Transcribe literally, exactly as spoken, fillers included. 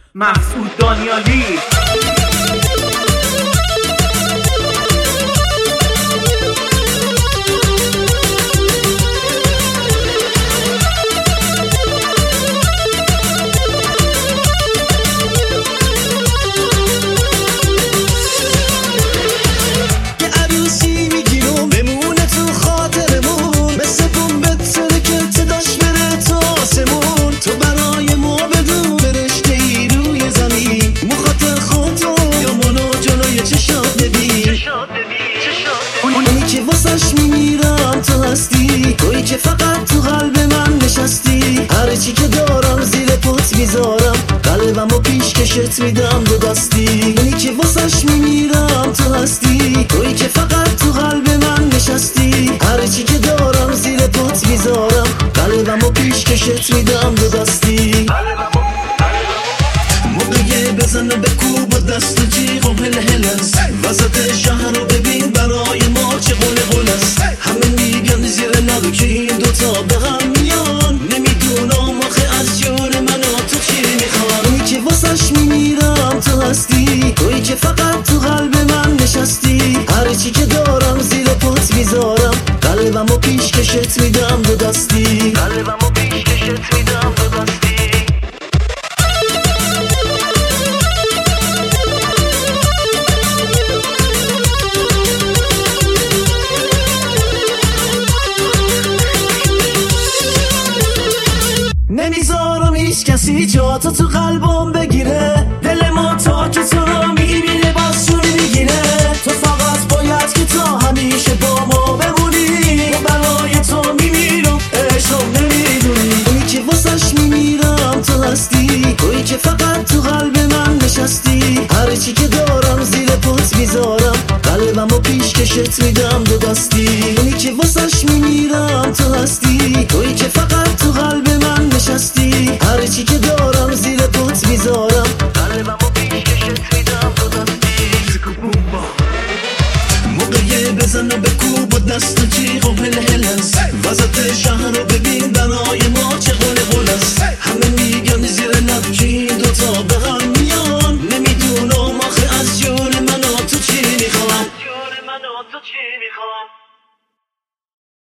محسود دانیالی. اونی که واسش میمیرم تو هستی، تویی که فقط تو قلب من نشستی. هر چی که دارم زیر پات میذارم، قلبمو پیش کشت میدم دو دستی. اونی که واسش میمیرم تو هستی، تویی که فقط تو قلب من نشستی. هر چی که دارم زیر پات میذارم، قلبمو پیش کشت میدم دو دستی. موقعی بزنه به کوب و دست و جیغ و هل هل است. وسط شهر رو ببین برای ما چه قله قله است. همه میگن زیر لب که این دوتا به هم میان. نمیدونم آخه از جون من و تو چی میخوان. اونی که واسش میمیرم تو هستی، تویی که فقط تو قلب من نشستی. هر چی که دارم زیر پات میذارم، قلبمو پیش کشت میدم دو دستی. قلبمو پیش کشت میدم دو دستی. نمیذارم هیچ کسی جاتو تو قلبم بگیره. دل ما تا که تو رو میبینه باز جون میگیره. تو فقط باید که تا همیشه با ما بمونی. و برای تو میمیرم عشقم نمیدونی. اونی که واسش میمیرم تو هستی، تویی که فقط تو قلب من نشستی. هر چی که دارم زیر پات میذارم، قلبمو پیش کشت میدم دو دستی. اونی که واسش میمیرم تو هستی، تویی که فقط تو قلب من نشستی. هر چی که دارم زیر پات میذارم، قلبمو پیش کشت میدم دو دستی. موقعی بزنه به کوب و دست و جیغ و هل هل است. وسط شهر رو ببین برای ما چه قله قله است.